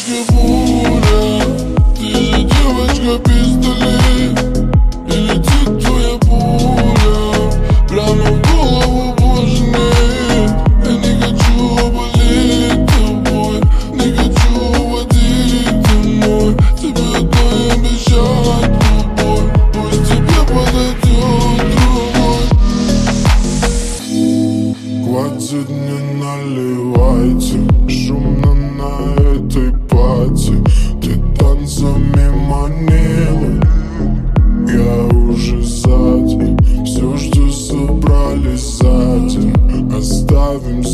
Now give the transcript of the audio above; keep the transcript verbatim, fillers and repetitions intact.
девочка пуля, ты же девочка пистолет. И летит твоя пуля прямо в голову, больше нет. Я не хочу болеть тобой, не хочу водить домой. Тебе одной обещать любовь, пусть тебе подойдет другой. Хватит, не наливайте, шумно на этой пати. Ты танцами манила, я уже сзади. Все, что собрали, сзади оставим